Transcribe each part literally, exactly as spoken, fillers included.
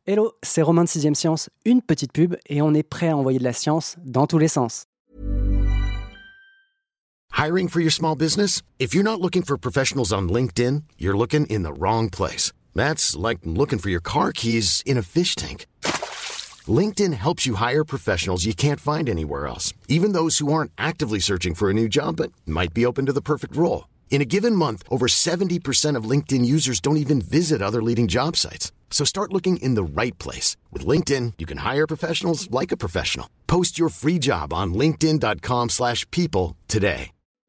Hello, c'est Romain de sixième Science, une petite pub et on est prêt à envoyer de la science dans tous les sens. Hiring for your small business? If you're not looking for professionals on LinkedIn, you're looking in the wrong place. That's like looking for your car keys in a fish tank. LinkedIn helps you hire professionals you can't find anywhere else, even those who aren't actively searching for a new job but might be open to the perfect role. In a given month, over seventy percent of LinkedIn users don't even visit other leading job sites. So start looking in the right place. With LinkedIn, you can hire professionals like a professional. Post your free job on linkedin.com slash people today.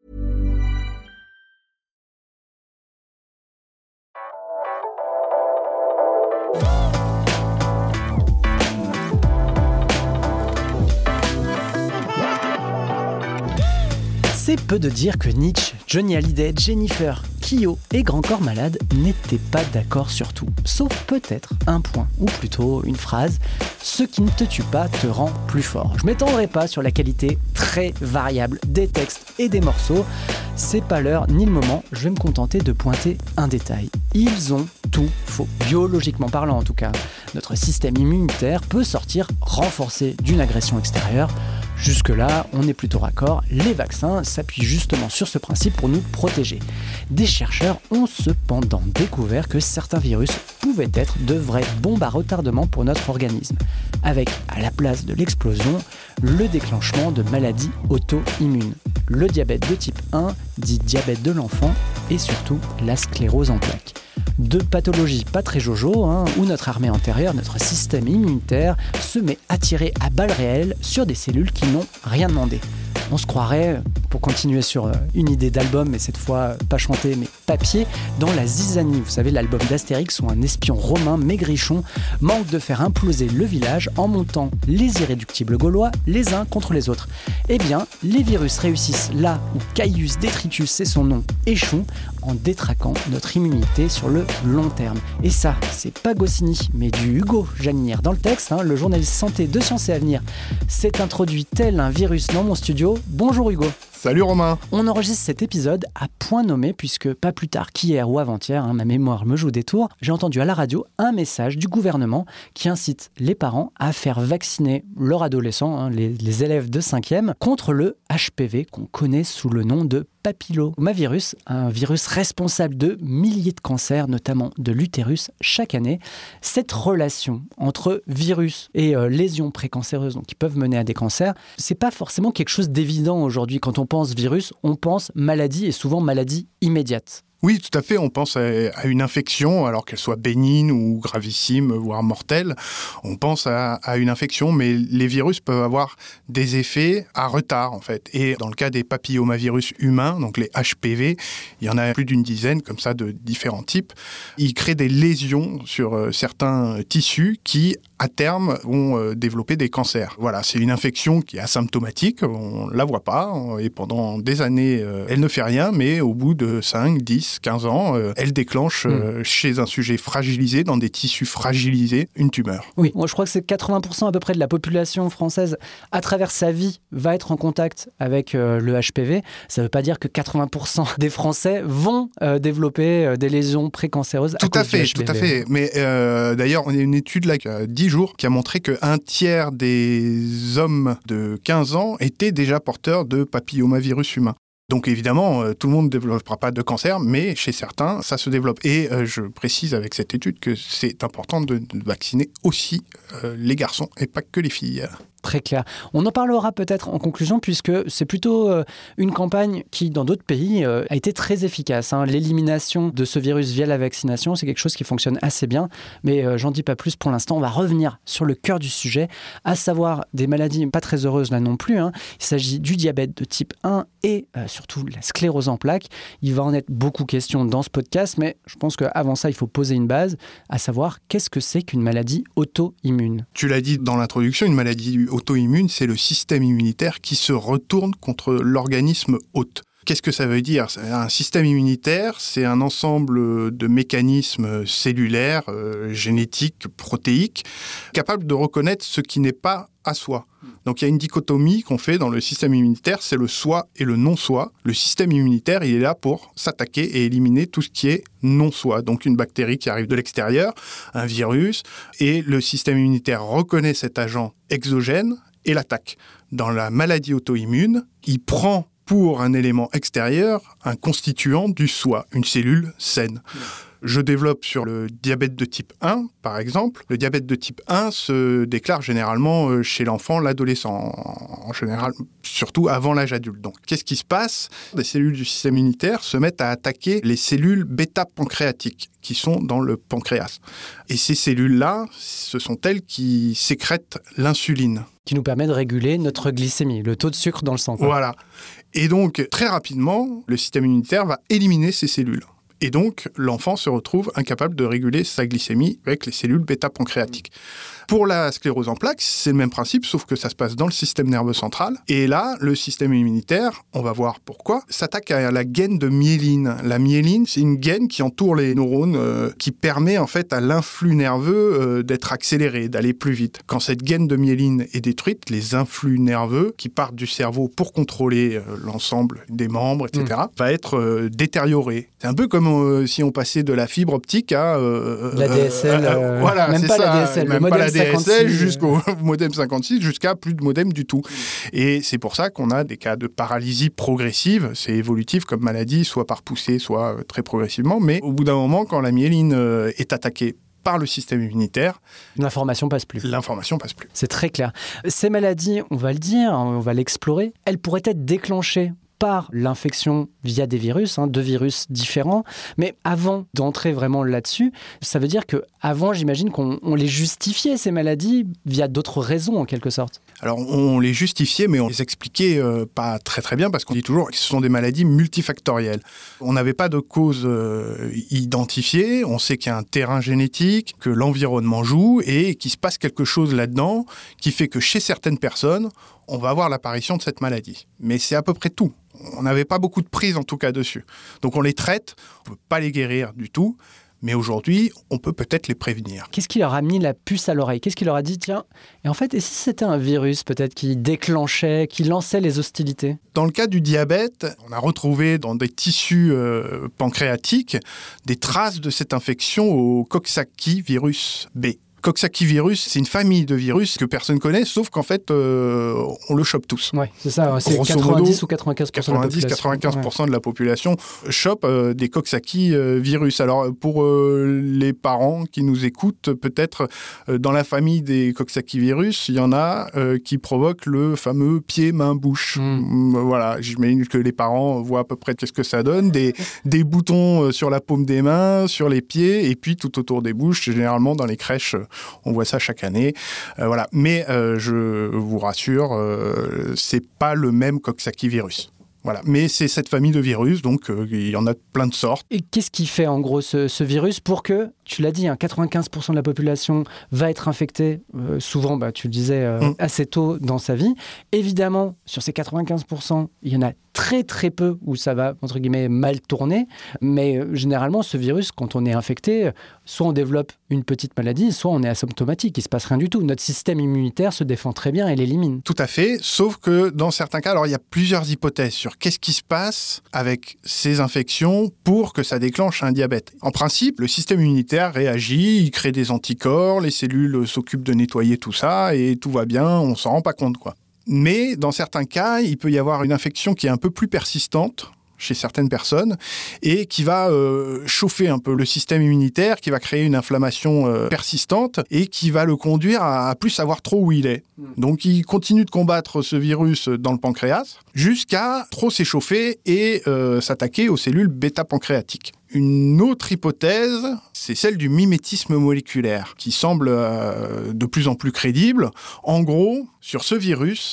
C'est peu de dire que Nietzsche, Johnny Hallyday, Jennifer, Kyo et Grand Corps Malade n'étaient pas d'accord sur tout. Sauf peut-être un point, ou plutôt une phrase « Ce qui ne te tue pas te rend plus fort ». Je m'étendrai pas sur la qualité très variable des textes et des morceaux. C'est pas l'heure ni le moment, je vais me contenter de pointer un détail. Ils ont tout faux, biologiquement parlant en tout cas. Notre système immunitaire peut sortir renforcé d'une agression extérieure. Jusque-là, on est plutôt raccord, les vaccins s'appuient justement sur ce principe pour nous protéger. Des chercheurs ont cependant découvert que certains virus pouvaient être de vraies bombes à retardement pour notre organisme, avec, à la place de l'explosion, le déclenchement de maladies auto-immunes. Le diabète de type un, dit diabète de l'enfant, et surtout la sclérose en plaques. De pathologies pas très jojo, hein, où notre armée antérieure, notre système immunitaire, se met à tirer à balles réelles sur des cellules qui n'ont rien demandé. On se croirait, pour continuer sur une idée d'album, mais cette fois pas chanté mais papier, dans la zizanie. Vous savez, l'album d'Astérix où un espion romain maigrichon manque de faire imploser le village en montant les irréductibles gaulois les uns contre les autres. Eh bien, les virus réussissent là où Caius Detritus, c'est son nom, échouent en détraquant notre immunité sur le long terme. Et ça, c'est pas Goscinny, mais du Hugo Janinière. Dans le texte, hein, le journaliste santé de Sciences et Avenir s'est introduit tel un virus dans mon studio. Bonjour Hugo. Salut Romain. On enregistre cet épisode à point nommé puisque pas plus tard qu'hier ou avant-hier, hein, ma mémoire me joue des tours, j'ai entendu à la radio un message du gouvernement qui incite les parents à faire vacciner leurs adolescents, hein, les, les élèves de cinquième, contre le H P V qu'on connaît sous le nom de papillomavirus, un virus responsable de milliers de cancers, notamment de l'utérus, chaque année. Cette relation entre virus et euh, lésions précancéreuses, donc qui peuvent mener à des cancers, c'est pas forcément quelque chose d'évident aujourd'hui. Quand on pense virus, on pense maladie et souvent maladie immédiate. Oui, tout à fait. On pense à une infection, alors qu'elle soit bénigne ou gravissime, voire mortelle. On pense à, à une infection, mais les virus peuvent avoir des effets à retard, en fait. Et dans le cas des papillomavirus humains, donc les H P V, il y en a plus d'une dizaine, comme ça, de différents types. Ils créent des lésions sur certains tissus qui, à terme, vont euh, développer des cancers. Voilà, c'est une infection qui est asymptomatique, on ne la voit pas, et pendant des années, euh, elle ne fait rien, mais au bout de cinq, dix, quinze ans, euh, elle déclenche euh, mmh. chez un sujet fragilisé, dans des tissus fragilisés, une tumeur. Oui, moi je crois que c'est quatre-vingts pour cent à peu près de la population française, à travers sa vie, va être en contact avec euh, le H P V. Ça ne veut pas dire que quatre-vingts pour cent des Français vont euh, développer euh, des lésions précancéreuses tout à, à cause fait, du H P V. Tout à fait, mais euh, d'ailleurs, on a une étude là qui a dix jours qui a montré qu'un tiers des hommes de quinze ans étaient déjà porteurs de papillomavirus humain. Donc évidemment, euh, tout le monde ne développera pas de cancer, mais chez certains, ça se développe. Et euh, je précise avec cette étude que c'est important de, de vacciner aussi euh, les garçons et pas que les filles. Très clair. On en parlera peut-être en conclusion puisque c'est plutôt euh, une campagne qui, dans d'autres pays, euh, a été très efficace. Hein. L'élimination de ce virus via la vaccination, c'est quelque chose qui fonctionne assez bien. Mais euh, j'en dis pas plus pour l'instant. On va revenir sur le cœur du sujet, à savoir des maladies pas très heureuses là non plus. Hein. Il s'agit du diabète de type un et euh, surtout la sclérose en plaques. Il va en être beaucoup question dans ce podcast, mais je pense qu'avant ça, il faut poser une base, à savoir qu'est-ce que c'est qu'une maladie auto-immune. Tu l'as dit dans l'introduction, une maladie auto-immune, c'est le système immunitaire qui se retourne contre l'organisme hôte. Qu'est-ce que ça veut dire ? Un système immunitaire, c'est un ensemble de mécanismes cellulaires, euh, génétiques, protéiques, capables de reconnaître ce qui n'est pas à soi. Donc il y a une dichotomie qu'on fait dans le système immunitaire, c'est le soi et le non-soi. Le système immunitaire, il est là pour s'attaquer et éliminer tout ce qui est non-soi. Donc une bactérie qui arrive de l'extérieur, un virus, et le système immunitaire reconnaît cet agent exogène et l'attaque. Dans la maladie auto-immune, il prend pour un élément extérieur un constituant du soi, une cellule saine. Je développe sur le diabète de type un, par exemple. Le diabète de type un se déclare généralement chez l'enfant, l'adolescent, en général, surtout avant l'âge adulte. Donc, qu'est-ce qui se passe ? Les cellules du système immunitaire se mettent à attaquer les cellules bêta-pancréatiques qui sont dans le pancréas. Et ces cellules-là, ce sont elles qui sécrètent l'insuline. Qui nous permet de réguler notre glycémie, le taux de sucre dans le sang. Quoi. Voilà. Et donc, très rapidement, le système immunitaire va éliminer ces cellules. Et donc, l'enfant se retrouve incapable de réguler sa glycémie avec les cellules bêta-pancréatiques. Pour la sclérose en plaques, c'est le même principe, sauf que ça se passe dans le système nerveux central. Et là, le système immunitaire, on va voir pourquoi, s'attaque à la gaine de myéline. La myéline, c'est une gaine qui entoure les neurones, euh, qui permet en fait à l'influx nerveux euh, d'être accéléré, d'aller plus vite. Quand cette gaine de myéline est détruite, les influx nerveux qui partent du cerveau pour contrôler euh, l'ensemble des membres, et cetera, mmh. va être euh, détérioré. C'est un peu comme euh, si on passait de la fibre optique à... Euh, la D S L, euh, euh, voilà, même c'est pas ça, la D S L, même le pas la D S L cinquante-six, jusqu'au modem cinquante-six, jusqu'à plus de modem du tout. Et c'est pour ça qu'on a des cas de paralysie progressive, c'est évolutif comme maladie, soit par poussée, soit très progressivement, mais au bout d'un moment, quand la myéline est attaquée par le système immunitaire, l'information passe plus. L'information passe plus. C'est très clair. Ces maladies, on va le dire, on va l'explorer, elles pourraient être déclenchées par l'infection via des virus, hein, deux virus différents. Mais avant d'entrer vraiment là-dessus, ça veut dire qu'avant, j'imagine qu'on on les justifiait, ces maladies, via d'autres raisons, en quelque sorte. Alors, on les justifiait, mais on les expliquait euh, pas très très bien, parce qu'on dit toujours que ce sont des maladies multifactorielles. On n'avait pas de cause euh, identifiée, on sait qu'il y a un terrain génétique, que l'environnement joue, et qu'il se passe quelque chose là-dedans qui fait que chez certaines personnes, on va avoir l'apparition de cette maladie. Mais c'est à peu près tout. On n'avait pas beaucoup de prise, en tout cas, dessus. Donc on les traite, on ne peut pas les guérir du tout, mais aujourd'hui, on peut peut-être les prévenir. Qu'est-ce qui leur a mis la puce à l'oreille ? Qu'est-ce qui leur a dit, tiens, et en fait, et si c'était un virus, peut-être, qui déclenchait, qui lançait les hostilités ? Dans le cas du diabète, on a retrouvé dans des tissus euh, pancréatiques des traces de cette infection au Coxsackie virus B. Coxsackie virus, c'est une famille de virus que personne ne connaît, sauf qu'en fait, euh, on le chope tous. Oui, c'est ça. C'est Grosso quatre-vingt-dix modo, ou quatre-vingt-quinze pour cent quatre-vingt-dix à quatre-vingt-quinze pour cent ouais. de la population chope euh, des Coxsackie euh, virus. Alors, pour euh, les parents qui nous écoutent, peut-être euh, dans la famille des Coxsackie virus, il y en a euh, qui provoquent le fameux pied-main-bouche. Mmh. Voilà, j'imagine que les parents voient à peu près qu'est-ce que ça donne. Des, des boutons sur la paume des mains, sur les pieds, et puis tout autour des bouches, généralement dans les crèches. On voit ça chaque année. Euh, voilà. Mais euh, je vous rassure, euh, c'est pas le même Coxsackie virus. Voilà. Mais c'est cette famille de virus, donc euh, il y en a plein de sortes. Et qu'est-ce qui fait en gros ce, ce virus pour que, tu l'as dit, hein, quatre-vingt-quinze pour cent de la population va être infectée, euh, souvent, bah, tu le disais, euh, mmh. assez tôt dans sa vie. Évidemment, sur ces quatre-vingt-quinze pour cent, il y en a très très peu où ça va, entre guillemets, mal tourner. Mais euh, généralement, ce virus, quand on est infecté, soit on développe une petite maladie, soit on est asymptomatique, il ne se passe rien du tout. Notre système immunitaire se défend très bien et l'élimine. Tout à fait, sauf que dans certains cas, alors il y a plusieurs hypothèses sur qu'est-ce qui se passe avec ces infections pour que ça déclenche un diabète. En principe, le système immunitaire réagit, il crée des anticorps, les cellules s'occupent de nettoyer tout ça et tout va bien, on s'en rend pas compte, quoi. Mais dans certains cas, il peut y avoir une infection qui est un peu plus persistante chez certaines personnes et qui va euh, chauffer un peu le système immunitaire, qui va créer une inflammation euh, persistante et qui va le conduire à, à plus savoir trop où il est. Mmh. Donc il continue de combattre ce virus dans le pancréas jusqu'à trop s'échauffer et euh, s'attaquer aux cellules bêta-pancréatiques. Une autre hypothèse, c'est celle du mimétisme moléculaire, qui semble euh, de plus en plus crédible. En gros, sur ce virus,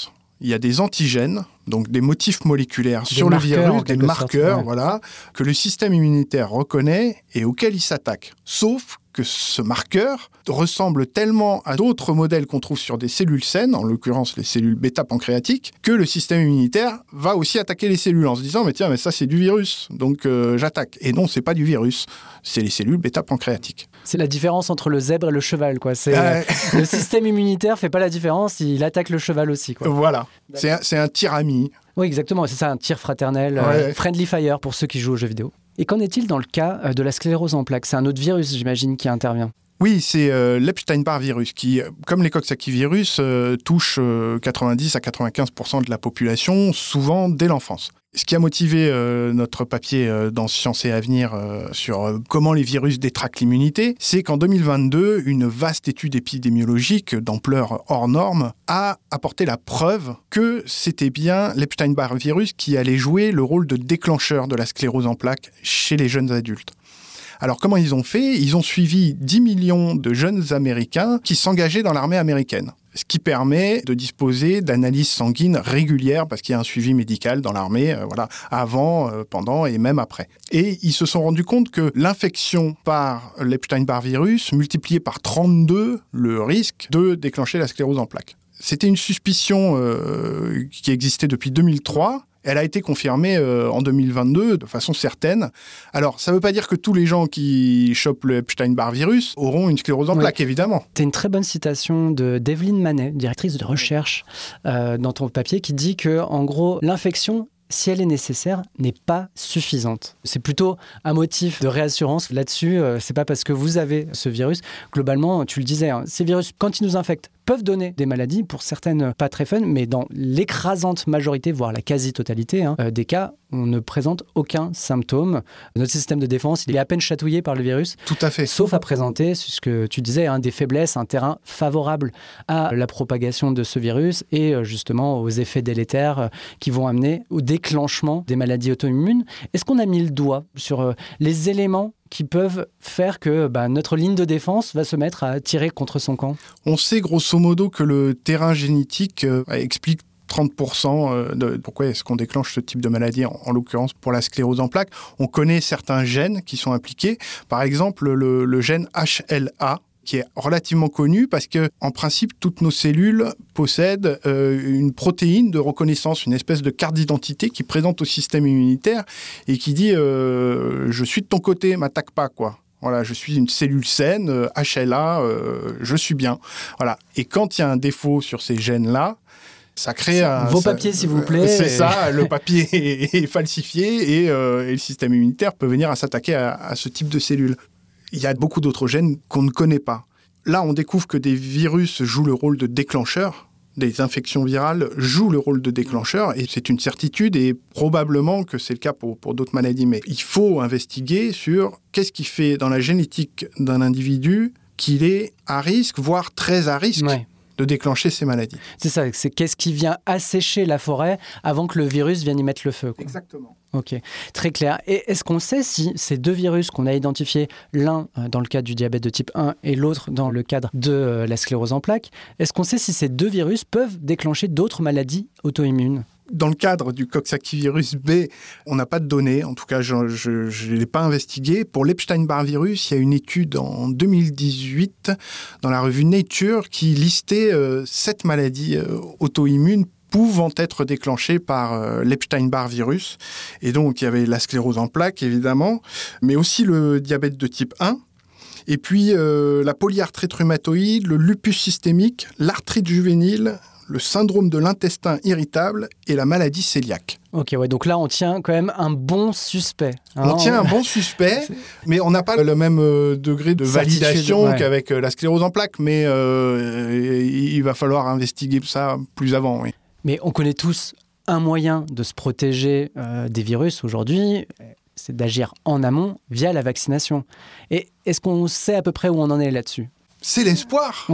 il y a des antigènes, donc des motifs moléculaires des sur le marqueurs, virus, des marqueurs, sorte, ouais. voilà, que le système immunitaire reconnaît et auxquels il s'attaque. Sauf que ce marqueur ressemble tellement à d'autres modèles qu'on trouve sur des cellules saines, en l'occurrence les cellules bêta-pancréatiques, que le système immunitaire va aussi attaquer les cellules en se disant « mais tiens, mais ça c'est du virus, donc euh, j'attaque ». Et non, c'est pas du virus, c'est les cellules bêta-pancréatiques. C'est la différence entre le zèbre et le cheval, quoi. C'est, Euh... le système immunitaire fait pas la différence, il attaque le cheval aussi, quoi. Voilà, c'est un, c'est un tir ami. Oui, exactement, c'est ça, un tir fraternel, Ouais. euh, friendly fire pour ceux qui jouent aux jeux vidéo. Et qu'en est-il dans le cas euh, de la sclérose en plaques ? C'est un autre virus, j'imagine, qui intervient. Oui, c'est euh, l'Epstein-Barr virus qui, comme les Coxsackie-virus, euh, touche euh, quatre-vingt-dix à quatre-vingt-quinze pour cent de la population, souvent dès l'enfance. Ce qui a motivé euh, notre papier euh, dans Science et Avenir euh, sur euh, comment les virus détraquent l'immunité, c'est qu'en deux mille vingt-deux, une vaste étude épidémiologique d'ampleur hors norme a apporté la preuve que c'était bien l'Epstein-Barr virus qui allait jouer le rôle de déclencheur de la sclérose en plaques chez les jeunes adultes. Alors, comment ils ont fait ? Ils ont suivi dix millions de jeunes Américains qui s'engageaient dans l'armée américaine, ce qui permet de disposer d'analyses sanguines régulières parce qu'il y a un suivi médical dans l'armée, euh, voilà, avant, euh, pendant et même après. Et ils se sont rendus compte que l'infection par l'Epstein-Barr virus multipliait par trente-deux le risque de déclencher la sclérose en plaques. C'était une suspicion euh, qui existait depuis deux mille trois. Elle a été confirmée euh, en deux mille vingt-deux de façon certaine. Alors, ça ne veut pas dire que tous les gens qui chopent le Epstein-Barr virus auront une sclérose en Oui. plaques, évidemment. Tu as une très bonne citation de d'Evelyne Manet, directrice de recherche euh, dans ton papier, qui dit que, en gros, l'infection, si elle est nécessaire, n'est pas suffisante. C'est plutôt un motif de réassurance là-dessus. Euh, c'est pas parce que vous avez ce virus. Globalement, tu le disais, hein, ces virus, quand ils nous infectent, peuvent donner des maladies, pour certaines pas très fun, mais dans l'écrasante majorité, voire la quasi-totalité hein, euh, des cas, on ne présente aucun symptôme. Notre système de défense, il est à peine chatouillé par le virus. Tout à fait. Sauf à présenter, ce que tu disais, hein, des faiblesses, un terrain favorable à la propagation de ce virus et euh, justement aux effets délétères euh, qui vont amener au déclenchement des maladies auto-immunes. Est-ce qu'on a mis le doigt sur euh, les éléments qui peuvent faire que bah, notre ligne de défense va se mettre à tirer contre son camp ? On sait grosso modo que le terrain génétique euh, explique trente pour cent de pourquoi est-ce qu'on déclenche ce type de maladie, en, en l'occurrence pour la sclérose en plaques. On connaît certains gènes qui sont impliqués. Par exemple, le, le gène H L A, qui est relativement connu parce que, en principe, toutes nos cellules possèdent euh, une protéine de reconnaissance, une espèce de carte d'identité qui présente au système immunitaire et qui dit euh, « je suis de ton côté, m'attaque pas », quoi. Voilà, je suis une cellule saine, euh, H L A, euh, je suis bien. Voilà. Et quand il y a un défaut sur ces gènes-là, ça crée un... Vos ça, papiers, s'il vous plaît. C'est et... ça, le papier est, est falsifié et, euh, et le système immunitaire peut venir à s'attaquer à, à ce type de cellules. Il y a beaucoup d'autres gènes qu'on ne connaît pas. Là, on découvre que des virus jouent le rôle de déclencheur. Des infections virales jouent le rôle de déclencheur et c'est une certitude et probablement que c'est le cas pour, pour d'autres maladies. Mais il faut investiguer sur qu'est-ce qui fait dans la génétique d'un individu qu'il est à risque, voire très à risque. Ouais. De déclencher ces maladies. C'est ça, c'est qu'est-ce qui vient assécher la forêt avant que le virus vienne y mettre le feu, quoi. Exactement. Ok, très clair. Et est-ce qu'on sait si ces deux virus qu'on a identifiés, l'un dans le cadre du diabète de type un et l'autre dans le cadre de la sclérose en plaques, est-ce qu'on sait si ces deux virus peuvent déclencher d'autres maladies auto-immunes ? Dans le cadre du Coxsackie-virus B, on n'a pas de données. En tout cas, je ne l'ai pas investigué. Pour l'Epstein-Barr virus, il y a une étude en deux mille dix-huit dans la revue Nature qui listait euh, sept maladies euh, auto-immunes pouvant être déclenchées par euh, l'Epstein-Barr virus. Et donc, il y avait la sclérose en plaques, évidemment, mais aussi le diabète de type un. Et puis, euh, la polyarthrite rhumatoïde, le lupus systémique, l'arthrite juvénile, le syndrome de l'intestin irritable et la maladie cœliaque. Ok, ouais, donc là, on tient quand même un bon suspect. Hein, on tient un bon suspect, mais on n'a pas le même euh, degré de Certitude, validation ouais. qu'avec euh, la sclérose en plaques, mais euh, il va falloir investiguer ça plus avant, oui. Mais on connaît tous un moyen de se protéger euh, des virus aujourd'hui, c'est d'agir en amont via la vaccination. Et est-ce qu'on sait à peu près où on en est là-dessus ? C'est l'espoir. Oui.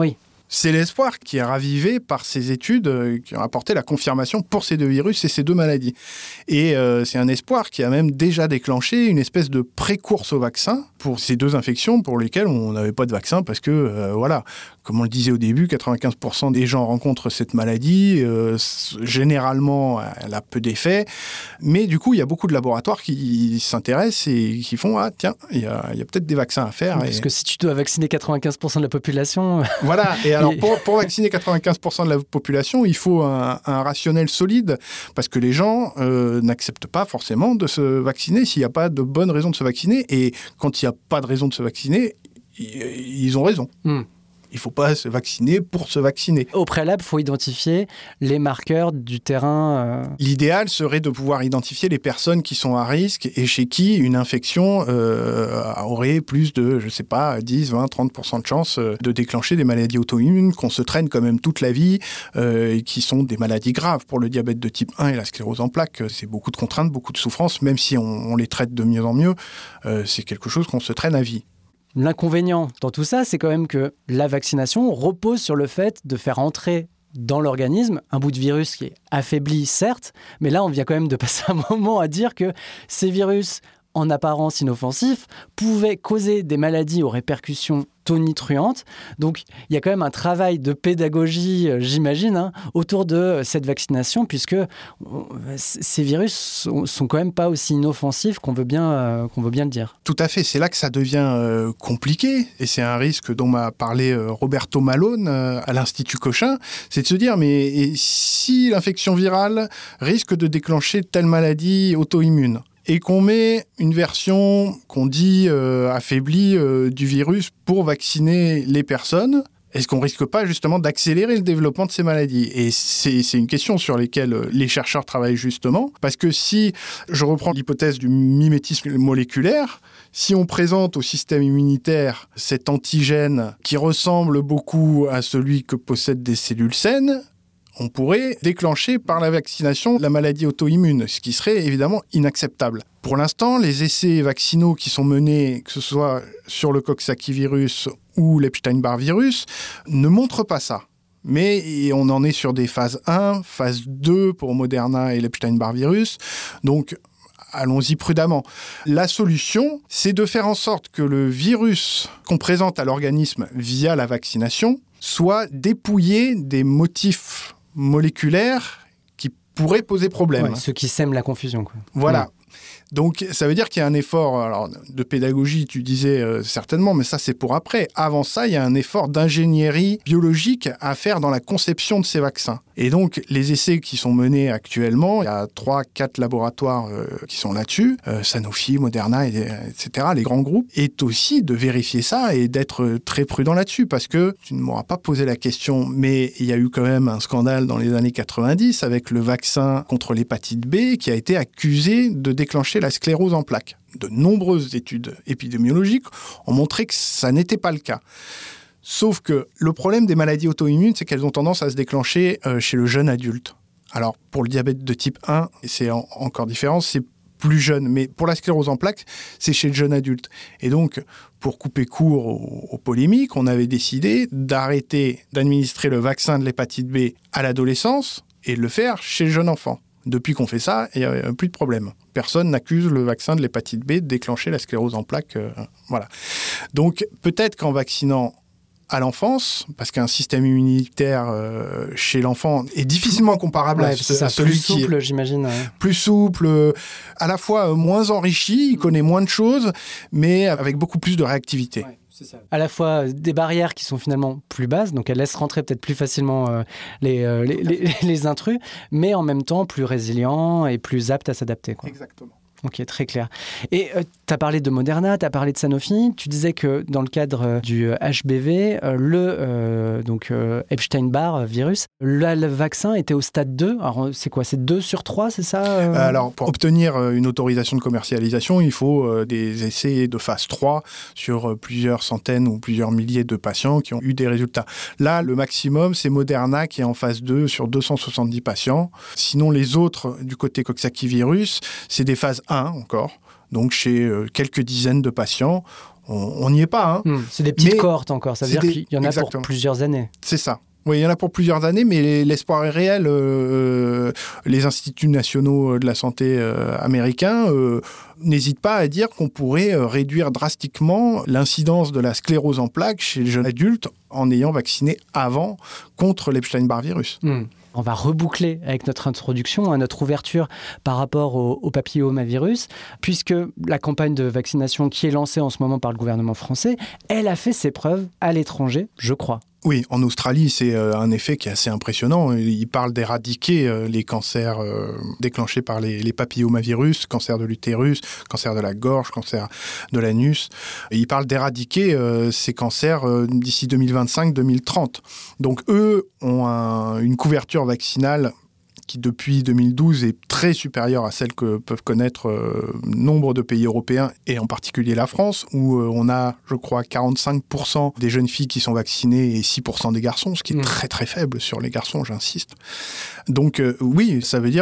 C'est l'espoir qui est ravivé par ces études qui ont apporté la confirmation pour ces deux virus et ces deux maladies. Et euh, c'est un espoir qui a même déjà déclenché une espèce de pré-course au vaccin pour ces deux infections pour lesquelles on n'avait pas de vaccin parce que, euh, voilà, comme on le disait au début, quatre-vingt-quinze pour cent des gens rencontrent cette maladie. Euh, généralement, elle a peu d'effets. Mais du coup, il y a beaucoup de laboratoires qui s'intéressent et qui font « Ah, tiens, il y a, y a peut-être des vaccins à faire. » Parce et... que si tu dois vacciner quatre-vingt-quinze pour cent de la population... Voilà, et alors pour, pour vacciner quatre-vingt-quinze pour cent de la population, il faut un, un rationnel solide parce que les gens euh, n'acceptent pas forcément de se vacciner s'il n'y a pas de bonne raison de se vacciner. Et quand il n'y a pas de raison de se vacciner, ils, ils ont raison. Mm. Il ne faut pas se vacciner pour se vacciner. Au préalable, il faut identifier les marqueurs du terrain. Euh... L'idéal serait de pouvoir identifier les personnes qui sont à risque et chez qui une infection euh, aurait plus de, je ne sais pas, dix, vingt, trente pour cent de chances de déclencher des maladies auto-immunes qu'on se traîne quand même toute la vie euh, et qui sont des maladies graves. Pour le diabète de type un et la sclérose en plaques, c'est beaucoup de contraintes, beaucoup de souffrances. Même si on, on les traite de mieux en mieux, euh, c'est quelque chose qu'on se traîne à vie. L'inconvénient dans tout ça, c'est quand même que la vaccination repose sur le fait de faire entrer dans l'organisme un bout de virus qui est affaibli, certes, mais là, on vient quand même de passer un moment à dire que ces virus, en apparence inoffensifs, pouvaient causer des maladies aux répercussions tonitruantes. Donc, il y a quand même un travail de pédagogie, euh, j'imagine, hein, autour de cette vaccination, puisque euh, ces virus sont, sont quand même pas aussi inoffensifs qu'on veut bien, euh, qu'on veut bien le dire. Tout à fait. C'est là que ça devient euh, compliqué, et c'est un risque dont m'a parlé euh, Roberto Malone euh, à l'Institut Cochin, c'est de se dire, mais et si l'infection virale risque de déclencher telle maladie auto-immune ? Et qu'on met une version qu'on dit euh, affaiblie euh, du virus pour vacciner les personnes, est-ce qu'on ne risque pas justement d'accélérer le développement de ces maladies ? Et c'est, c'est une question sur laquelle les chercheurs travaillent justement, parce que si je reprends l'hypothèse du mimétisme moléculaire, si on présente au système immunitaire cet antigène qui ressemble beaucoup à celui que possèdent des cellules saines, on pourrait déclencher par la vaccination la maladie auto-immune, ce qui serait évidemment inacceptable. Pour l'instant, les essais vaccinaux qui sont menés, que ce soit sur le Coxsackie-virus ou l'Epstein-Barr virus, ne montrent pas ça. Mais on en est sur des phases un, phase deux pour Moderna et l'Epstein-Barr virus. Donc, allons-y prudemment. La solution, c'est de faire en sorte que le virus qu'on présente à l'organisme via la vaccination soit dépouillé des motifs moléculaires qui pourraient poser problème. Ouais, ceux qui sèment la confusion, quoi. Voilà. Mmh. Donc, ça veut dire qu'il y a un effort alors, de pédagogie, tu disais euh, certainement, mais ça, c'est pour après. Avant ça, il y a un effort d'ingénierie biologique à faire dans la conception de ces vaccins. Et donc, les essais qui sont menés actuellement, il y a trois, quatre laboratoires euh, qui sont là-dessus, euh, Sanofi, Moderna, et, etc., les grands groupes, est aussi de vérifier ça et d'être très prudent là-dessus, parce que tu ne m'auras pas posé la question, mais il y a eu quand même un scandale dans les années quatre-vingt-dix avec le vaccin contre l'hépatite B qui a été accusé de déclencher la sclérose en plaques. De nombreuses études épidémiologiques ont montré que ça n'était pas le cas. Sauf que le problème des maladies auto-immunes, c'est qu'elles ont tendance à se déclencher euh, chez le jeune adulte. Alors, pour le diabète de type un, c'est en- encore différent, c'est plus jeune. Mais pour la sclérose en plaques, c'est chez le jeune adulte. Et donc, pour couper court aux, aux polémiques, on avait décidé d'arrêter d'administrer le vaccin de l'hépatite B à l'adolescence et de le faire chez le jeune enfant. Depuis qu'on fait ça, il n'y a plus de problème. Personne n'accuse le vaccin de l'hépatite B de déclencher la sclérose en plaques. Euh, voilà. Donc, peut-être qu'en vaccinant à l'enfance, parce qu'un système immunitaire euh, chez l'enfant est difficilement comparable ouais, à, ce, ça, à celui plus qui souple, est j'imagine. Ouais. plus souple, euh, à la fois euh, moins enrichi, il connaît moins de choses, mais avec beaucoup plus de réactivité. Ouais. À la fois des barrières qui sont finalement plus basses, donc elles laissent rentrer peut-être plus facilement euh, les, euh, les, les, les intrus, mais en même temps plus résilients et plus aptes à s'adapter, quoi. Exactement. Ok, très clair. Et euh, tu as parlé de Moderna, tu as parlé de Sanofi. Tu disais que dans le cadre euh, du euh, H B V, euh, le euh, donc, euh, Epstein-Barr virus, le, le vaccin était au stade deux. Alors, c'est quoi ? C'est deux sur trois, c'est ça euh... Alors, pour obtenir euh, une autorisation de commercialisation, il faut euh, des essais de phase trois sur euh, plusieurs centaines ou plusieurs milliers de patients qui ont eu des résultats. Là, le maximum, c'est Moderna qui est en phase deux sur deux cent soixante-dix patients. Sinon, les autres, du côté Coxsackie virus, c'est des phases un encore, donc chez euh, quelques dizaines de patients. on n'y est pas. Hein. Mmh, c'est des petites mais cohortes encore, ça veut dire des... qu'il y en a Exactement. Pour plusieurs années. C'est ça. Oui, il y en a pour plusieurs années, mais l'espoir est réel. Euh, les instituts nationaux de la santé euh, américains euh, n'hésitent pas à dire qu'on pourrait euh, réduire drastiquement l'incidence de la sclérose en plaques chez les jeunes adultes en ayant vacciné avant contre l'Epstein-Barr virus. Mmh. On va reboucler avec notre introduction, à notre ouverture par rapport au, au papillomavirus, puisque la campagne de vaccination qui est lancée en ce moment par le gouvernement français, elle a fait ses preuves à l'étranger, je crois. Oui, en Australie, c'est euh, un effet qui est assez impressionnant. Il parle d'éradiquer euh, les cancers euh, déclenchés par les, les papillomavirus, cancer de l'utérus, cancer de la gorge, cancer de l'anus. Et il parle d'éradiquer euh, ces cancers euh, d'ici deux mille vingt-cinq deux mille trente. Donc eux ont un, une couverture vaccinale qui depuis deux mille douze est très supérieure à celle que peuvent connaître euh, nombre de pays européens, et en particulier la France, où euh, on a, je crois, quarante-cinq pour cent des jeunes filles qui sont vaccinées et six pour cent des garçons, ce qui est mmh. très très faible sur les garçons, j'insiste. Donc euh, oui, ça veut dire...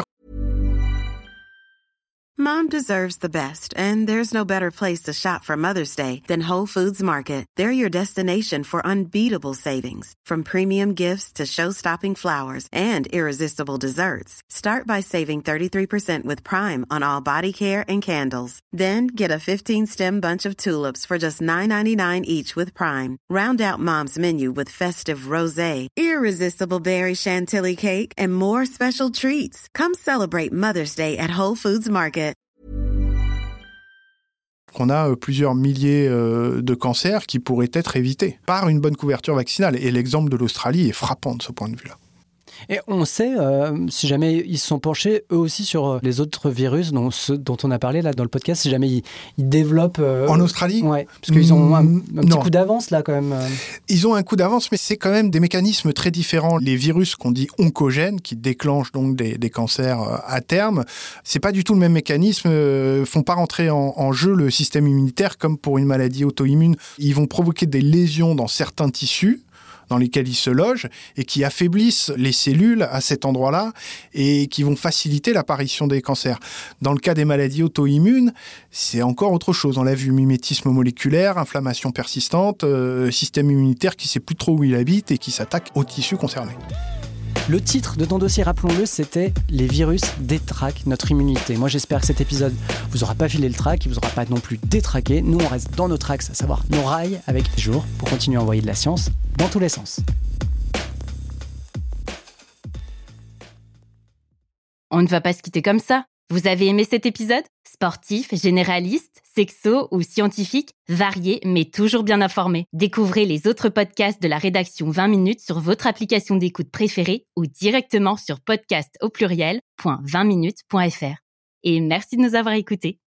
Mom deserves the best, and there's no better place to shop for Mother's Day than Whole Foods Market. They're your destination for unbeatable savings, from premium gifts to show-stopping flowers and irresistible desserts. Start by saving thirty-three percent with Prime on all body care and candles. Then get a fifteen-stem bunch of tulips for just nine ninety-nine each with Prime. Round out Mom's menu with festive rosé, irresistible berry chantilly cake, and more special treats. Come celebrate Mother's Day at Whole Foods Market. On a plusieurs milliers de cancers qui pourraient être évités par une bonne couverture vaccinale. Et l'exemple de l'Australie est frappant de ce point de vue-là. Et on sait, euh, si jamais ils se sont penchés, eux aussi, sur les autres virus dont, ceux dont on a parlé là dans le podcast, si jamais ils, ils développent... Euh, en Australie ? Ouais, parce qu'ils ont un, un petit non. coup d'avance là quand même. Ils ont un coup d'avance, mais c'est quand même des mécanismes très différents. Les virus qu'on dit oncogènes, qui déclenchent donc des, des cancers à terme, c'est pas du tout le même mécanisme, euh, font pas rentrer en, en jeu le système immunitaire comme pour une maladie auto-immune. Ils vont provoquer des lésions dans certains tissus, dans lesquels ils se logent, et qui affaiblissent les cellules à cet endroit-là et qui vont faciliter l'apparition des cancers. Dans le cas des maladies auto-immunes, c'est encore autre chose. On l'a vu, mimétisme moléculaire, inflammation persistante, euh, système immunitaire qui ne sait plus trop où il habite et qui s'attaque aux tissus concernés. Le titre de ton dossier, rappelons-le, c'était « Les virus détraquent notre immunité ». Moi, j'espère que cet épisode vous aura pas filé le trac, il vous aura pas non plus détraqué. Nous, on reste dans notre axe, à savoir nos rails avec les jours, pour continuer à envoyer de la science dans tous les sens. On ne va pas se quitter comme ça. Vous avez aimé cet épisode ? Sportif, généraliste, sexo ou scientifique, varié mais toujours bien informé. Découvrez les autres podcasts de la rédaction vingt minutes sur votre application d'écoute préférée ou directement sur podcast au pluriel point vingt minutes point f r. Et merci de nous avoir écoutés.